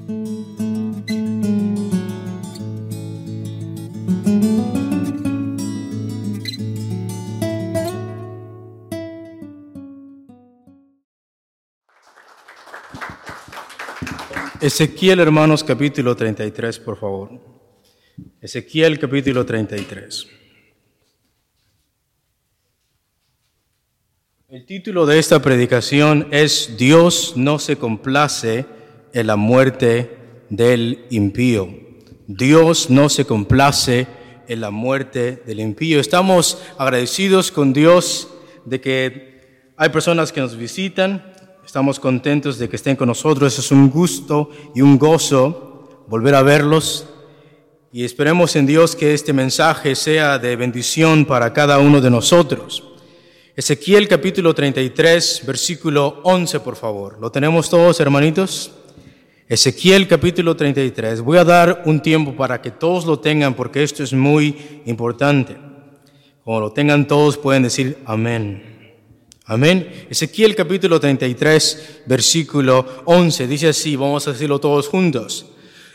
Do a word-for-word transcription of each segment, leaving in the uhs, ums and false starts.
Ezequiel, hermanos, capítulo treinta y tres, por favor. Ezequiel, capítulo treinta y tres. El título de esta predicación es Dios no se complace en la muerte del impío. Dios no se complace en la muerte del impío. Estamos agradecidos con Dios de que hay personas que nos visitan. Estamos contentos de que estén con nosotros. Es un gusto y un gozo volver a verlos. Y esperemos en Dios que este mensaje sea de bendición para cada uno de nosotros. Ezequiel capítulo treinta y tres, versículo once, por favor. ¿Lo tenemos todos, hermanitos? Ezequiel capítulo treinta y tres. Voy a dar un tiempo para que todos lo tengan porque esto es muy importante. Como lo tengan todos pueden decir amén. Amén. Ezequiel capítulo treinta y tres, versículo once, dice así, vamos a decirlo todos juntos.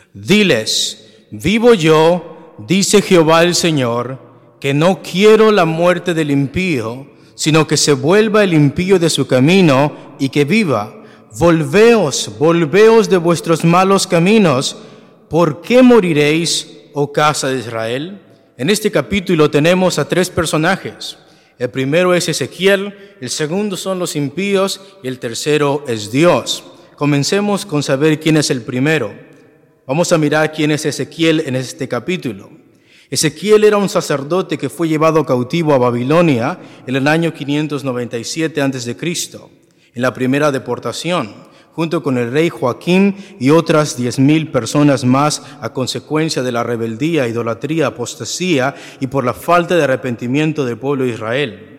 Diles, vivo yo, dice Jehová el Señor, que no quiero la muerte del impío, sino que se vuelva el impío de su camino y que viva. Volveos, volveos de vuestros malos caminos. ¿Por qué moriréis, oh casa de Israel? En este capítulo tenemos a tres personajes. El primero es Ezequiel, el segundo son los impíos y el tercero es Dios. Comencemos con saber quién es el primero. Vamos a mirar quién es Ezequiel en este capítulo. Ezequiel era un sacerdote que fue llevado cautivo a Babilonia en el año quinientos noventa y siete antes de Cristo, en la primera deportación, junto con el rey Joaquín y otras diez mil personas más a consecuencia de la rebeldía, idolatría, apostasía y por la falta de arrepentimiento del pueblo de Israel.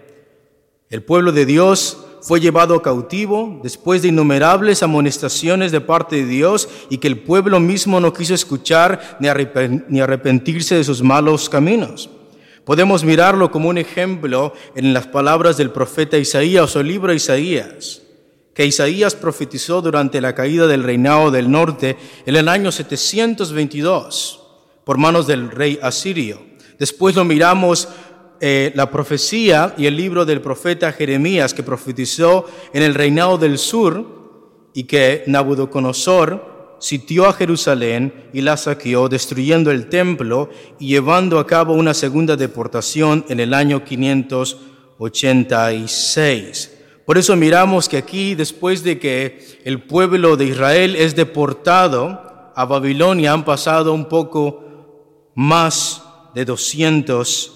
El pueblo de Dios fue llevado cautivo después de innumerables amonestaciones de parte de Dios y que el pueblo mismo no quiso escuchar ni arrepentirse de sus malos caminos. Podemos mirarlo como un ejemplo en las palabras del profeta Isaías o libro de Isaías, que Isaías profetizó durante la caída del reinado del norte en el año setecientos veintidós por manos del rey asirio. Después lo miramos eh, la profecía y el libro del profeta Jeremías, que profetizó en el reinado del sur y que Nabucodonosor sitió a Jerusalén y la saqueó, destruyendo el templo y llevando a cabo una segunda deportación en el año quinientos ochenta y seis. Por eso miramos que aquí, después de que el pueblo de Israel es deportado a Babilonia, han pasado un poco más de doscientos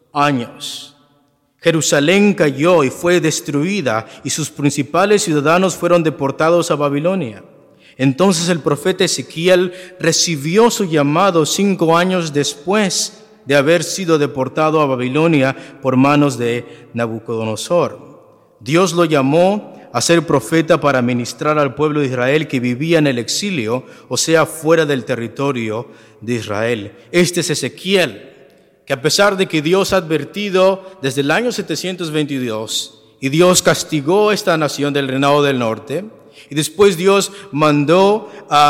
años. Jerusalén cayó y fue destruida y sus principales ciudadanos fueron deportados a Babilonia. Entonces el profeta Ezequiel recibió su llamado cinco años después de haber sido deportado a Babilonia por manos de Nabucodonosor. Dios lo llamó a ser profeta para ministrar al pueblo de Israel que vivía en el exilio, o sea, fuera del territorio de Israel. Este es Ezequiel, que a pesar de que Dios ha advertido desde el año setecientos veintidós, y Dios castigó a esta nación del reinado del norte, y después Dios mandó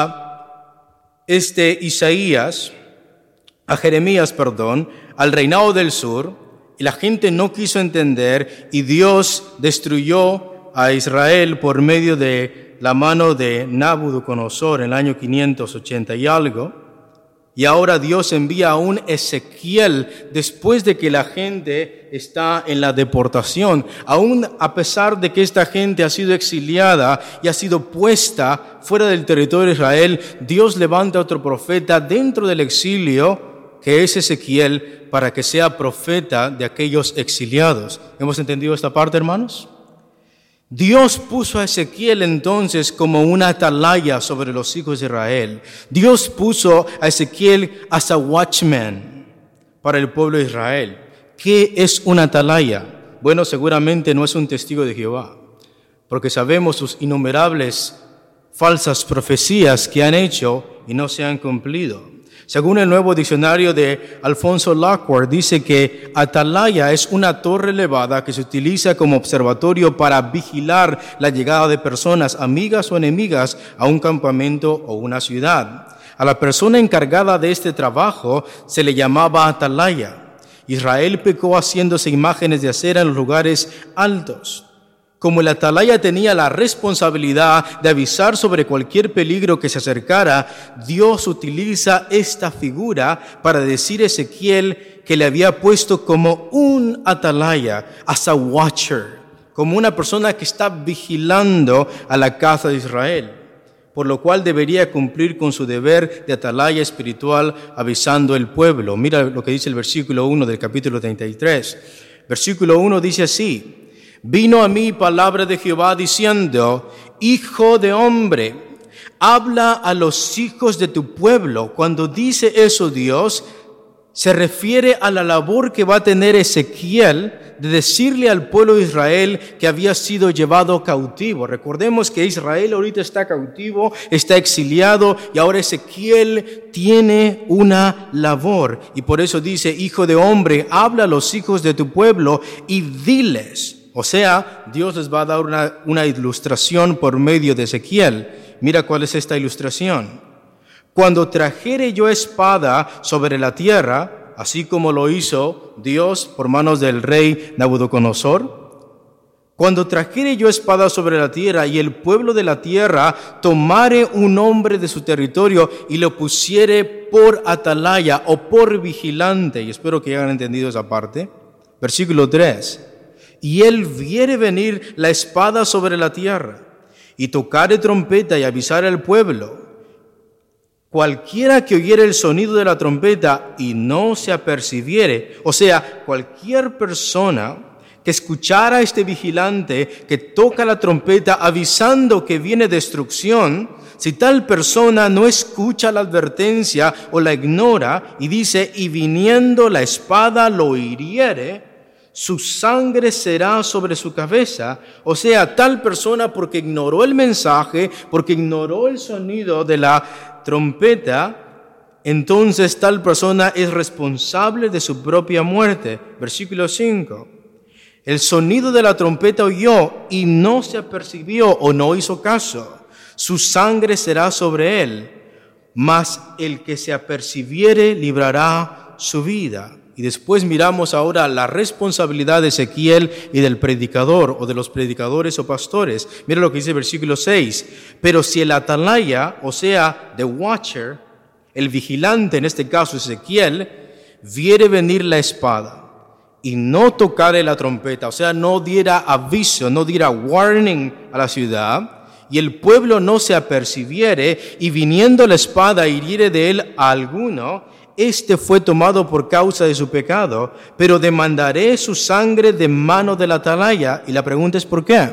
a este Isaías, a Jeremías, perdón, al reinado del sur, y la gente no quiso entender y Dios destruyó a Israel por medio de la mano de Nabucodonosor en el año quinientos ochenta y algo. Y ahora Dios envía a un Ezequiel después de que la gente está en la deportación. Aún a pesar de que esta gente ha sido exiliada y ha sido puesta fuera del territorio de Israel, Dios levanta a otro profeta dentro del exilio, que es Ezequiel, para que sea profeta de aquellos exiliados. ¿Hemos entendido esta parte, hermanos? Dios puso a Ezequiel entonces como una atalaya sobre los hijos de Israel. Dios puso a Ezequiel as a watchman para el pueblo de Israel. ¿Qué es una atalaya? Bueno, seguramente no es un testigo de Jehová, porque sabemos sus innumerables falsas profecías que han hecho y no se han cumplido. Según el nuevo diccionario de Alfonso Lockwood, dice que atalaya es una torre elevada que se utiliza como observatorio para vigilar la llegada de personas, amigas o enemigas, a un campamento o una ciudad. A la persona encargada de este trabajo se le llamaba atalaya. Israel pecó haciéndose imágenes de acera en los lugares altos. Como el atalaya tenía la responsabilidad de avisar sobre cualquier peligro que se acercara, Dios utiliza esta figura para decir a Ezequiel que le había puesto como un atalaya, as a watcher, como una persona que está vigilando a la casa de Israel, por lo cual debería cumplir con su deber de atalaya espiritual avisando al pueblo. Mira lo que dice el versículo uno del capítulo treinta y tres. Versículo uno dice así: vino a mí palabra de Jehová diciendo, hijo de hombre, habla a los hijos de tu pueblo. Cuando dice eso Dios, se refiere a la labor que va a tener Ezequiel de decirle al pueblo de Israel que había sido llevado cautivo. Recordemos que Israel ahorita está cautivo, está exiliado, y ahora Ezequiel tiene una labor. Y por eso dice, hijo de hombre, habla a los hijos de tu pueblo y diles. O sea, Dios les va a dar una, una ilustración por medio de Ezequiel. Mira cuál es esta ilustración. Cuando trajere yo espada sobre la tierra, así como lo hizo Dios por manos del rey Nabucodonosor, cuando trajere yo espada sobre la tierra y el pueblo de la tierra tomare un hombre de su territorio y lo pusiere por atalaya o por vigilante, y espero que hayan entendido esa parte. Versículo tres. Y él viere venir la espada sobre la tierra, y tocare trompeta y avisar al pueblo. Cualquiera que oyere el sonido de la trompeta y no se apercibiere, o sea, cualquier persona que escuchara a este vigilante que toca la trompeta avisando que viene destrucción, si tal persona no escucha la advertencia o la ignora y dice, y viniendo la espada lo hiriere, su sangre será sobre su cabeza. O sea, tal persona, porque ignoró el mensaje, porque ignoró el sonido de la trompeta, entonces tal persona es responsable de su propia muerte. Versículo cinco. El sonido de la trompeta oyó y no se apercibió o no hizo caso. Su sangre será sobre él, mas el que se apercibiere librará su vida. Y después miramos ahora la responsabilidad de Ezequiel y del predicador o de los predicadores o pastores. Mira lo que dice el versículo seis. Pero si el atalaya, o sea, the watcher, el vigilante, en este caso Ezequiel, viere venir la espada y no tocare la trompeta, o sea, no diera aviso, no diera warning a la ciudad, y el pueblo no se apercibiere, y viniendo la espada hiriere de él a alguno, este fue tomado por causa de su pecado, pero demandaré su sangre de mano del atalaya. Y la pregunta es ¿por qué?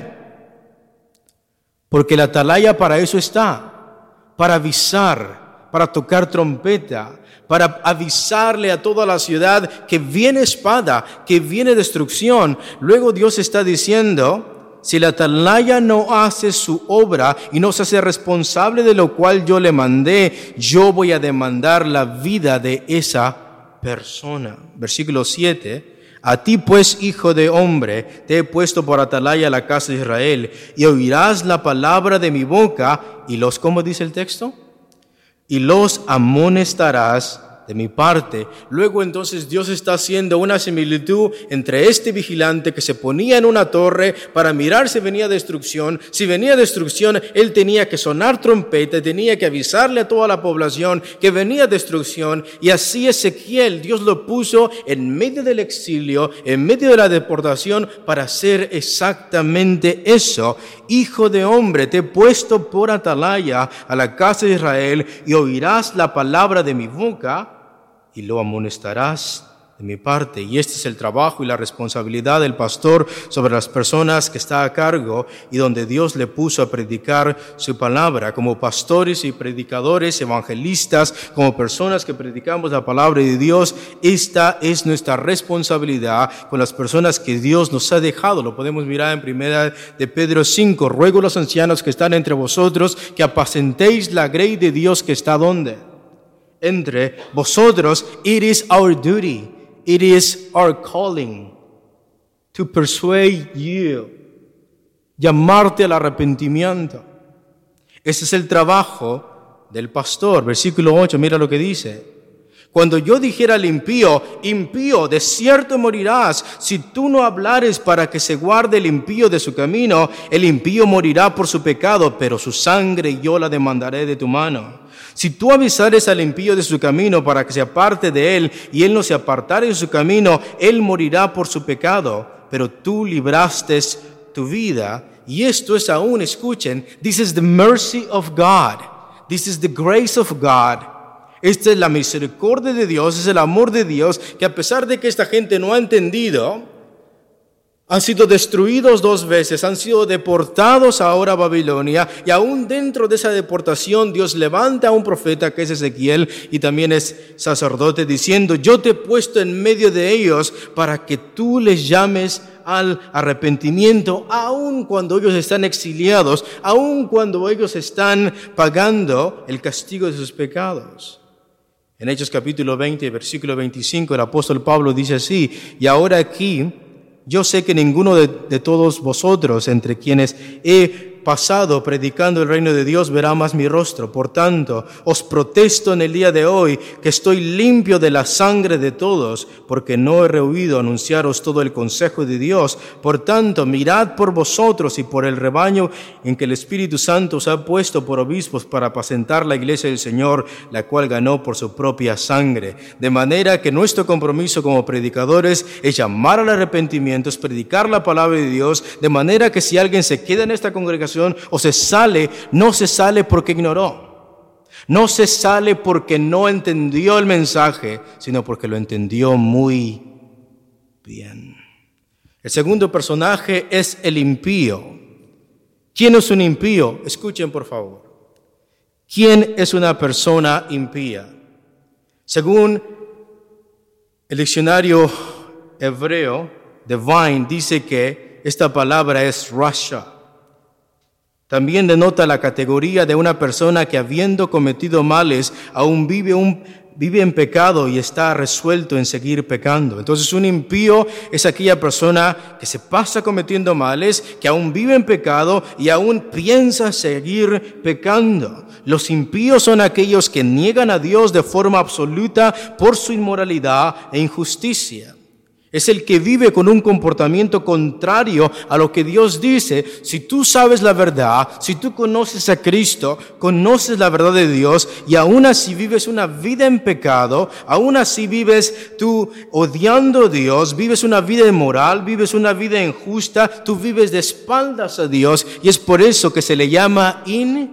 Porque el atalaya para eso está, para avisar, para tocar trompeta, para avisarle a toda la ciudad que viene espada, que viene destrucción. Luego Dios está diciendo, si el atalaya no hace su obra y no se hace responsable de lo cual yo le mandé, yo voy a demandar la vida de esa persona. Versículo siete. A ti pues, hijo de hombre, te he puesto por atalaya a la casa de Israel, y oirás la palabra de mi boca, y los, ¿cómo dice el texto? Y los amonestarás de mi parte. Luego entonces Dios está haciendo una similitud entre este vigilante que se ponía en una torre para mirar si venía destrucción. Si venía destrucción, él tenía que sonar trompeta, tenía que avisarle a toda la población que venía destrucción. Y así Ezequiel, Dios lo puso en medio del exilio, en medio de la deportación, para hacer exactamente eso. Hijo de hombre, te he puesto por atalaya a la casa de Israel, y oirás la palabra de mi boca, y lo amonestarás de mi parte. Y este es el trabajo y la responsabilidad del pastor sobre las personas que está a cargo y donde Dios le puso a predicar su palabra. Como pastores y predicadores, evangelistas, como personas que predicamos la palabra de Dios, esta es nuestra responsabilidad con las personas que Dios nos ha dejado. Lo podemos mirar en primera de Pedro cinco. Ruego a los ancianos que están entre vosotros que apacentéis la grey de Dios que está ¿dónde? entre vosotros. It is our duty, it is our calling to persuade you, llamarte al arrepentimiento. Ese es el trabajo del pastor. Versículo ocho, mira lo que dice. Cuando yo dijera al impío, impío, de cierto morirás, si tú no hablares para que se guarde el impío de su camino, el impío morirá por su pecado, pero su sangre yo la demandaré de tu mano. Si tú avisares al impío de su camino para que se aparte de él, y él no se apartare de su camino, él morirá por su pecado, pero tú libraste tu vida. Y esto es aún, escuchen, this is the mercy of God. This is the grace of God. Esta es la misericordia de Dios, es el amor de Dios, que a pesar de que esta gente no ha entendido, han sido destruidos dos veces, han sido deportados ahora a Babilonia, y aún dentro de esa deportación Dios levanta a un profeta que es Ezequiel y también es sacerdote, diciendo, yo te he puesto en medio de ellos para que tú les llames al arrepentimiento, aun cuando ellos están exiliados, aun cuando ellos están pagando el castigo de sus pecados. En Hechos capítulo veinte, versículo veinticinco, el apóstol Pablo dice así, y ahora aquí yo sé que ninguno de, de todos vosotros, entre quienes he pasado predicando el reino de Dios, verá más mi rostro. Por tanto, os protesto en el día de hoy que estoy limpio de la sangre de todos, porque no he rehuido anunciaros todo el consejo de Dios. Por tanto, mirad por vosotros y por el rebaño en que el Espíritu Santo os ha puesto por obispos para apacentar la iglesia del Señor, la cual ganó por su propia sangre. De manera que nuestro compromiso como predicadores es llamar al arrepentimiento, es predicar la palabra de Dios, de manera que si alguien se queda en esta congregación o se sale, no se sale porque ignoró, no se sale porque no entendió el mensaje, sino porque lo entendió muy bien. El segundo personaje es el impío. ¿Quién es un impío? Escuchen por favor. ¿Quién es una persona impía? Según el diccionario hebreo, Divine, dice que esta palabra es rasha. También denota la categoría de una persona que, habiendo cometido males, aún vive, un, vive en pecado y está resuelto en seguir pecando. Entonces, un impío es aquella persona que se pasa cometiendo males, que aún vive en pecado y aún piensa seguir pecando. Los impíos son aquellos que niegan a Dios de forma absoluta por su inmoralidad e injusticia. Es el que vive con un comportamiento contrario a lo que Dios dice. Si tú sabes la verdad, si tú conoces a Cristo, conoces la verdad de Dios y aún así vives una vida en pecado, aún así vives tú odiando a Dios, vives una vida inmoral, vives una vida injusta, tú vives de espaldas a Dios y es por eso que se le llama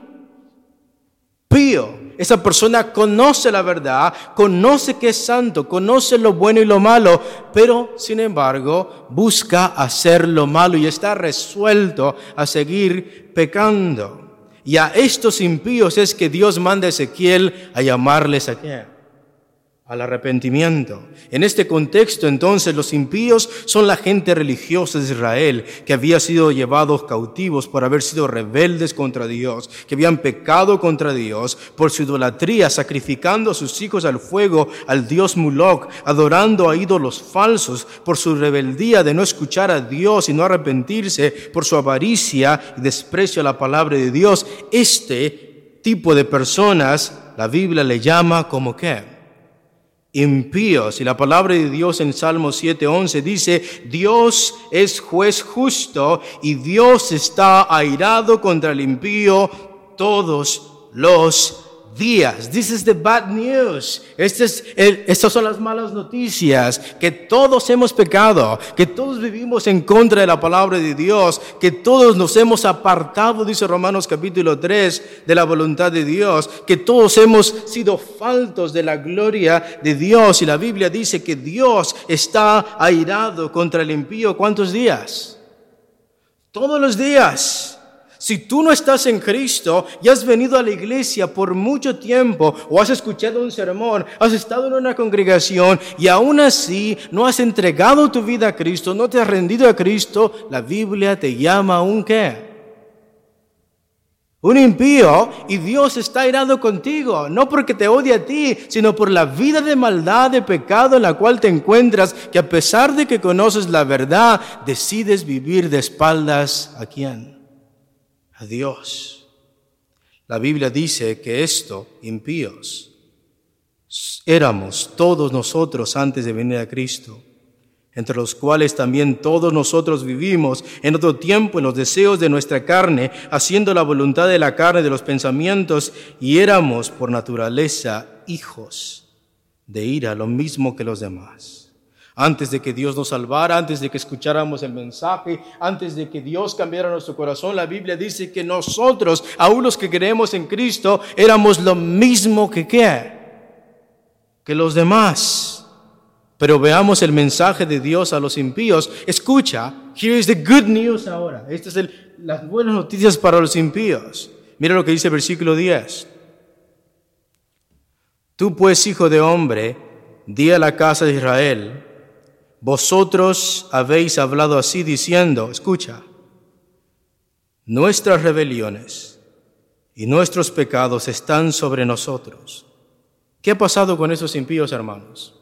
impío. Esa persona conoce la verdad, conoce que es santo, conoce lo bueno y lo malo, pero sin embargo busca hacer lo malo y está resuelto a seguir pecando. Y a estos impíos es que Dios manda a Ezequiel a llamarles a ¿qué? Al arrepentimiento. En este contexto, entonces, los impíos son la gente religiosa de Israel que había sido llevados cautivos por haber sido rebeldes contra Dios, que habían pecado contra Dios por su idolatría, sacrificando a sus hijos al fuego, al dios Moloch, adorando a ídolos falsos, por su rebeldía de no escuchar a Dios y no arrepentirse, por su avaricia y desprecio a la palabra de Dios. Este tipo de personas, la Biblia le llama como ¿qué? Impíos. Y la palabra de Dios en Salmo siete once dice, Dios es juez justo y Dios está airado contra el impío todos los días. This is the bad news. Este es el, estas son las malas noticias, que todos hemos pecado, que todos vivimos en contra de la palabra de Dios, que todos nos hemos apartado, dice Romanos capítulo tres, de la voluntad de Dios, que todos hemos sido faltos de la gloria de Dios. Y la Biblia dice que Dios está airado contra el impío. ¿Cuántos días? Todos los días. Si tú no estás en Cristo y has venido a la iglesia por mucho tiempo o has escuchado un sermón, has estado en una congregación y aún así no has entregado tu vida a Cristo, no te has rendido a Cristo, la Biblia te llama un ¿qué? Un impío, y Dios está airado contigo, no porque te odia a ti, sino por la vida de maldad, de pecado en la cual te encuentras, que a pesar de que conoces la verdad, decides vivir de espaldas ¿a quién? A Dios. La Biblia dice que esto, impíos, éramos todos nosotros antes de venir a Cristo, entre los cuales también todos nosotros vivimos en otro tiempo en los deseos de nuestra carne, haciendo la voluntad de la carne, de los pensamientos, y éramos por naturaleza hijos de ira, lo mismo que los demás. Antes de que Dios nos salvara, antes de que escucháramos el mensaje, antes de que Dios cambiara nuestro corazón, la Biblia dice que nosotros, aún los que creemos en Cristo, éramos lo mismo que ¿qué? Que los demás. Pero veamos el mensaje de Dios a los impíos. Escucha, here is the good news ahora. Estas son las buenas noticias para los impíos. Mira lo que dice el versículo diez. Tú pues, hijo de hombre, di a la casa de Israel, vosotros habéis hablado así diciendo, escucha, nuestras rebeliones y nuestros pecados están sobre nosotros. ¿Qué ha pasado con esos impíos, hermanos?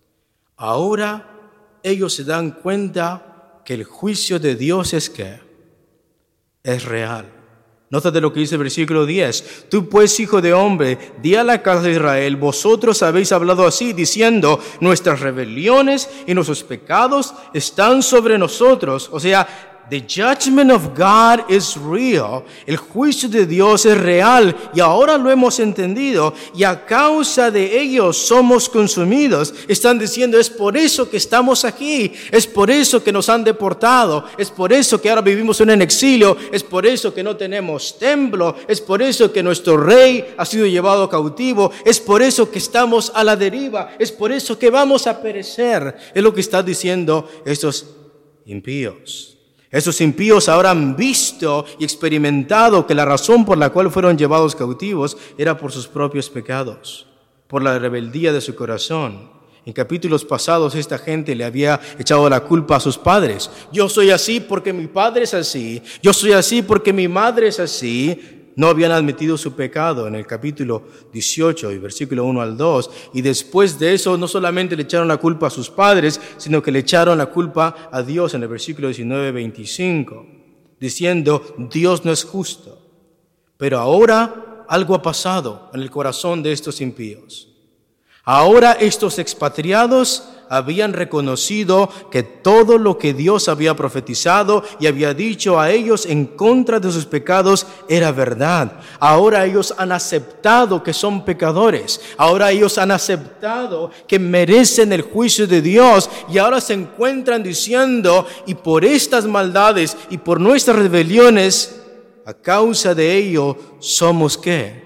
Ahora ellos se dan cuenta que el juicio de Dios es que es real. Nótate lo que dice el versículo diez. Tú pues, hijo de hombre, di a la casa de Israel, vosotros habéis hablado así, diciendo, nuestras rebeliones y nuestros pecados están sobre nosotros. O sea, the judgment of God is real. El juicio de Dios es real y ahora lo hemos entendido y a causa de ellos somos consumidos. Están diciendo, es por eso que estamos aquí, es por eso que nos han deportado, es por eso que ahora vivimos en exilio, es por eso que no tenemos templo, es por eso que nuestro rey ha sido llevado cautivo, es por eso que estamos a la deriva, es por eso que vamos a perecer. Es lo que están diciendo estos impíos. Esos impíos ahora han visto y experimentado que la razón por la cual fueron llevados cautivos era por sus propios pecados, por la rebeldía de su corazón. En capítulos pasados esta gente le había echado la culpa a sus padres. Yo soy así porque mi padre es así. Yo soy así porque mi madre es así. No habían admitido su pecado en el capítulo dieciocho y versículo uno al dos. Y después de eso no solamente le echaron la culpa a sus padres, sino que le echaron la culpa a Dios en el versículo diecinueve veinticinco, diciendo, Dios no es justo. Pero ahora algo ha pasado en el corazón de estos impíos. Ahora estos expatriados habían reconocido que todo lo que Dios había profetizado y había dicho a ellos en contra de sus pecados era verdad. Ahora ellos han aceptado que son pecadores. Ahora ellos han aceptado que merecen el juicio de Dios y ahora se encuentran diciendo, y por estas maldades y por nuestras rebeliones, a causa de ello somos ¿qué?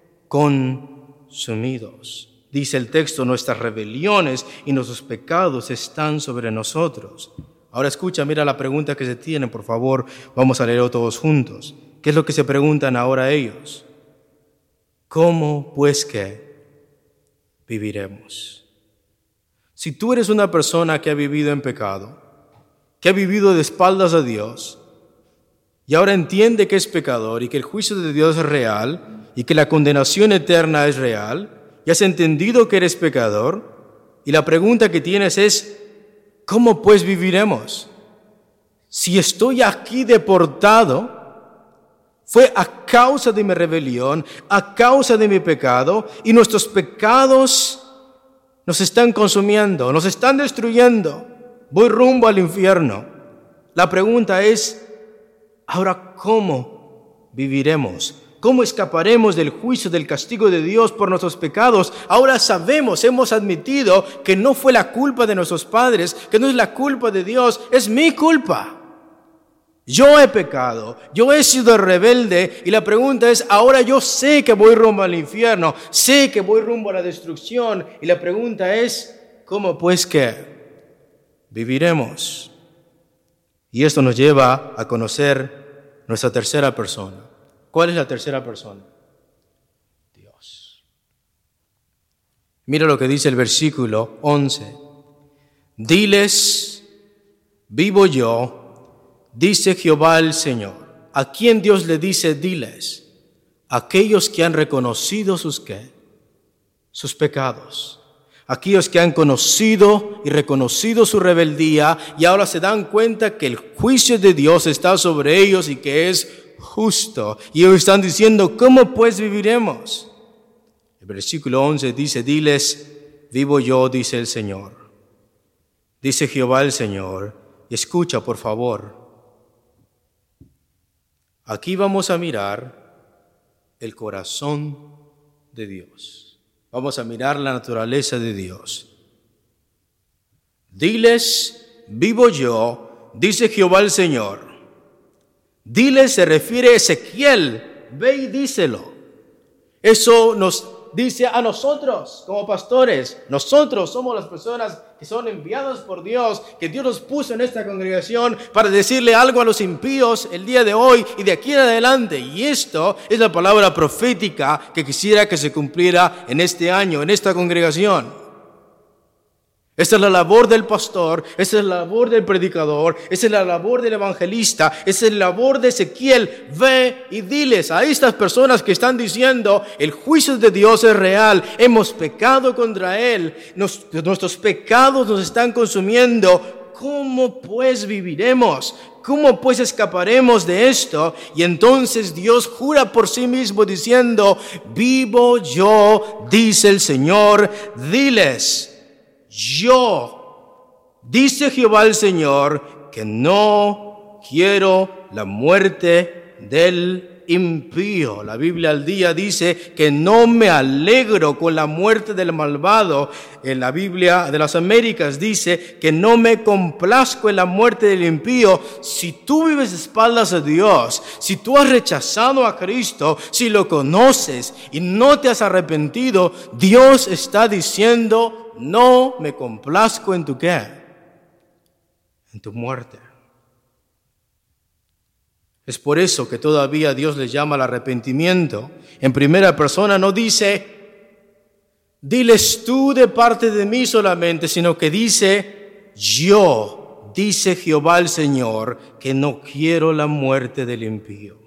Consumidos. Dice el texto, nuestras rebeliones y nuestros pecados están sobre nosotros. Ahora escucha, mira la pregunta que se tiene, por favor, vamos a leerlo todos juntos. ¿Qué es lo que se preguntan ahora ellos? ¿Cómo pues que viviremos? Si tú eres una persona que ha vivido en pecado, que ha vivido de espaldas a Dios, y ahora entiende que es pecador y que el juicio de Dios es real y que la condenación eterna es real, y has entendido que eres pecador, y la pregunta que tienes es, ¿cómo pues viviremos? Si estoy aquí deportado, fue a causa de mi rebelión, a causa de mi pecado, y nuestros pecados nos están consumiendo, nos están destruyendo. Voy rumbo al infierno. La pregunta es, ahora, ¿cómo viviremos? ¿Cómo escaparemos del juicio, del castigo de Dios por nuestros pecados? Ahora sabemos, hemos admitido que no fue la culpa de nuestros padres, que no es la culpa de Dios, es mi culpa. Yo he pecado, yo he sido rebelde y la pregunta es, ahora yo sé que voy rumbo al infierno, sé que voy rumbo a la destrucción y la pregunta es, ¿cómo pues que viviremos? Y esto nos lleva a conocer nuestra tercera persona. ¿Cuál es la tercera persona? Dios. Mira lo que dice el versículo once. Diles, vivo yo, dice Jehová el Señor. ¿A quién Dios le dice diles? aquellos que han reconocido sus ¿qué? Sus pecados. Aquellos que han conocido y reconocido su rebeldía y ahora se dan cuenta que el juicio de Dios está sobre ellos y que es justo. Y ellos están diciendo, ¿cómo pues viviremos? El versículo once dice, diles, vivo yo, dice el Señor. Dice Jehová el Señor, y escucha por favor. Aquí vamos a mirar el corazón de Dios. Vamos a mirar la naturaleza de Dios. Diles, vivo yo, dice Jehová el Señor. Diles se refiere a Ezequiel, ve y díselo. Eso nos dice a nosotros como pastores. Nosotros somos las personas que son enviadas por Dios, que Dios nos puso en esta congregación para decirle algo a los impíos el día de hoy y de aquí en adelante. Y esto es la palabra profética que quisiera que se cumpliera en este año, en esta congregación. Esta es la labor del pastor, esta es la labor del predicador, esta es la labor del evangelista, esta es la labor de Ezequiel. Ve y diles a estas personas que están diciendo, el juicio de Dios es real, hemos pecado contra Él, nos, nuestros pecados nos están consumiendo. ¿Cómo pues viviremos? ¿Cómo pues escaparemos de esto? Y entonces Dios jura por sí mismo diciendo, vivo yo, dice el Señor, diles. Yo, dice Jehová el Señor, que no quiero la muerte del impío. La Biblia al día dice que no me alegro con la muerte del malvado. En la Biblia de las Américas dice que no me complazco en la muerte del impío. Si tú vives de espaldas a Dios, si tú has rechazado a Cristo, si lo conoces y no te has arrepentido, Dios está diciendo, no me complazco en tu ¿qué? En tu muerte. Es por eso que todavía Dios les llama al arrepentimiento. En primera persona no dice, diles tú de parte de mí solamente, sino que dice, yo, dice Jehová el Señor, que no quiero la muerte del impío.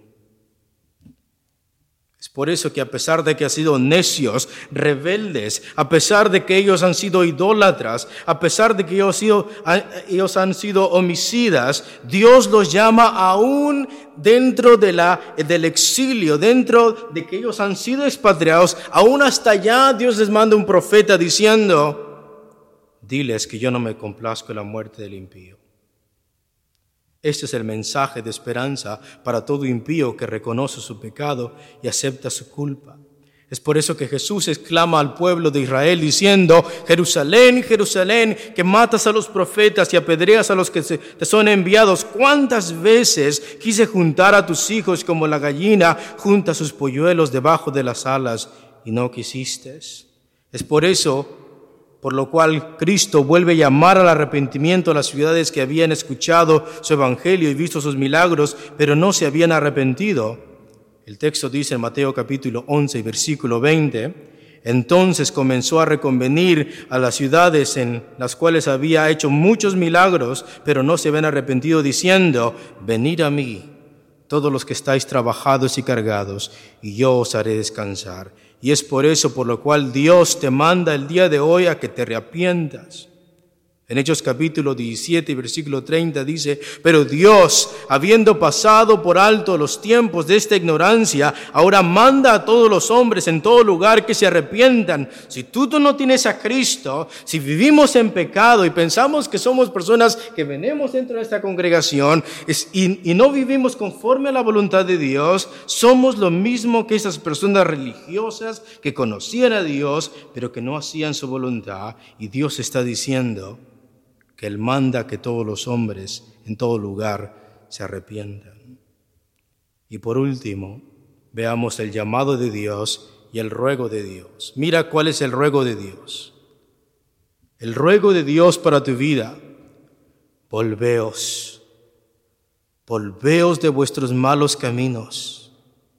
Es por eso que a pesar de que han sido necios, rebeldes, a pesar de que ellos han sido idólatras, a pesar de que ellos han sido, ellos han sido homicidas, Dios los llama aún dentro de la, del exilio, dentro de que ellos han sido expatriados, aún hasta allá Dios les manda un profeta diciendo, diles que yo no me complazco en la muerte del impío. Este es el mensaje de esperanza para todo impío que reconoce su pecado y acepta su culpa. Es por eso que Jesús exclama al pueblo de Israel diciendo, Jerusalén, Jerusalén, que matas a los profetas y apedreas a los que te son enviados. ¿Cuántas veces quise juntar a tus hijos como la gallina junta sus polluelos debajo de las alas y no quisiste? Es por eso por lo cual Cristo vuelve a llamar al arrepentimiento a las ciudades que habían escuchado su evangelio y visto sus milagros, pero no se habían arrepentido. El texto dice en Mateo capítulo once, versículo veinte, entonces comenzó a reconvenir a las ciudades en las cuales había hecho muchos milagros, pero no se habían arrepentido, diciendo, venid a mí, todos los que estáis trabajados y cargados, y yo os haré descansar. Y es por eso por lo cual Dios te manda el día de hoy a que te arrepientas. En Hechos capítulo diecisiete, versículo treinta dice, pero Dios, habiendo pasado por alto los tiempos de esta ignorancia, ahora manda a todos los hombres en todo lugar que se arrepientan. Si tú, tú no tienes a Cristo, si vivimos en pecado y pensamos que somos personas que venimos dentro de esta congregación es, y, y no vivimos conforme a la voluntad de Dios, somos lo mismo que esas personas religiosas que conocían a Dios, pero que no hacían su voluntad. Y Dios está diciendo que Él manda que todos los hombres en todo lugar se arrepientan. Y por último, veamos el llamado de Dios y el ruego de Dios. Mira cuál es el ruego de Dios. El ruego de Dios para tu vida. Volveos, volveos de vuestros malos caminos.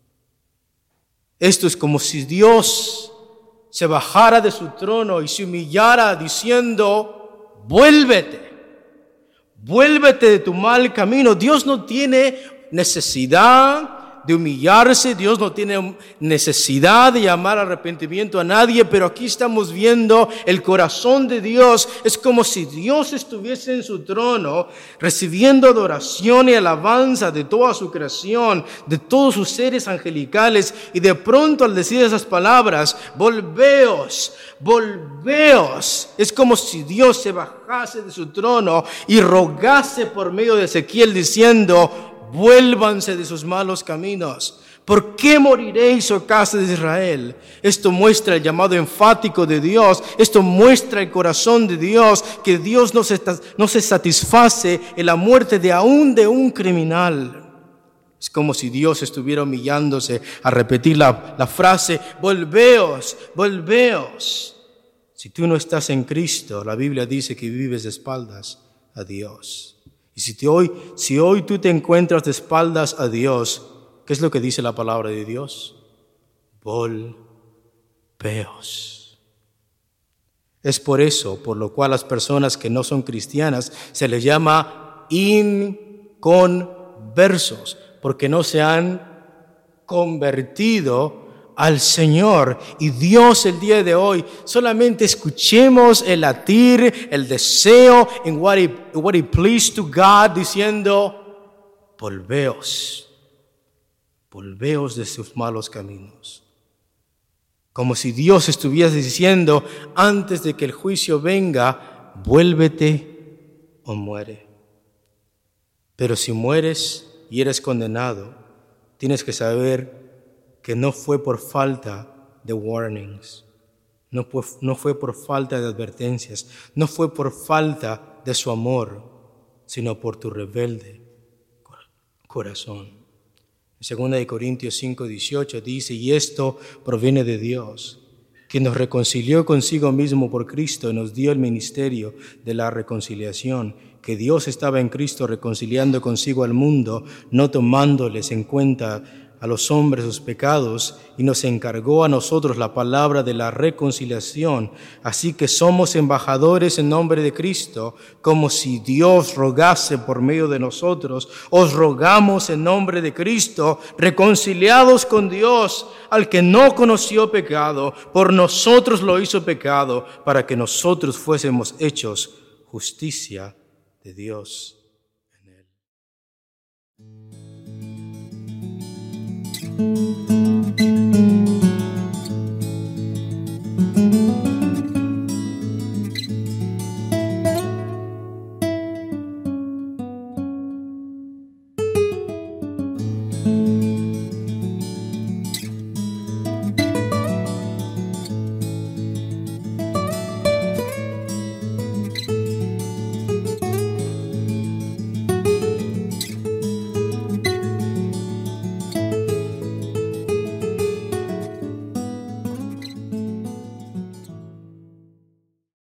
Esto es como si Dios se bajara de su trono y se humillara diciendo, vuélvete, vuélvete de tu mal camino. Dios no tiene necesidad de humillarse. Dios no tiene necesidad de llamar al arrepentimiento a nadie, pero aquí estamos viendo el corazón de Dios. Es como si Dios estuviese en su trono, recibiendo adoración y alabanza de toda su creación, de todos sus seres angelicales, y de pronto al decir esas palabras, volveos, volveos, es como si Dios se bajase de su trono y rogase por medio de Ezequiel diciendo: vuélvanse de sus malos caminos. ¿Por qué moriréis, oh casa de Israel? Esto muestra el llamado enfático de Dios. Esto muestra el corazón de Dios, que Dios no se, no se satisface en la muerte de aún de un criminal. Es como si Dios estuviera humillándose a repetir la, la frase: volveos, volveos. Si tú no estás en Cristo, la Biblia dice que vives de espaldas a Dios. Y si, te hoy, si hoy tú te encuentras de espaldas a Dios, ¿qué es lo que dice la palabra de Dios? Volveos. Es por eso, por lo cual las personas que no son cristianas se les llama inconversos, porque no se han convertido al Señor. Y Dios el día de hoy, solamente escuchemos el latir, el deseo en what it, what it pleased to God, diciendo: volveos, volveos de sus malos caminos. Como si Dios estuviese diciendo, antes de que el juicio venga, vuélvete o muere. Pero si mueres y eres condenado, tienes que saber que no fue por falta de warnings, no fue, no fue por falta de advertencias, no fue por falta de su amor, sino por tu rebelde corazón. En segunda de Corintios cinco dieciocho dice: y esto proviene de Dios, que nos reconcilió consigo mismo por Cristo y nos dio el ministerio de la reconciliación, que Dios estaba en Cristo reconciliando consigo al mundo, no tomándoles en cuenta a los hombres sus pecados, y nos encargó a nosotros la palabra de la reconciliación. Así que somos embajadores en nombre de Cristo, como si Dios rogase por medio de nosotros. Os rogamos en nombre de Cristo, reconciliados con Dios, al que no conoció pecado, por nosotros lo hizo pecado, para que nosotros fuésemos hechos justicia de Dios en él.